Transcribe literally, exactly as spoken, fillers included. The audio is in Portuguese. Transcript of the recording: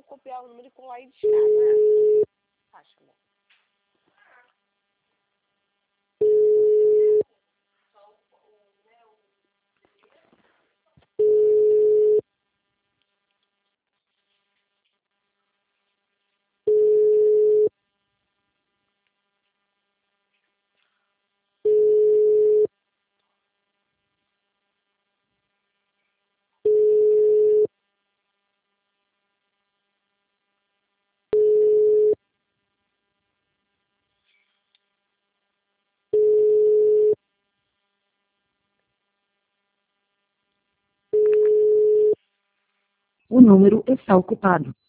só copiar o número e colar e discar, não é? Acho, amor. O número está ocupado.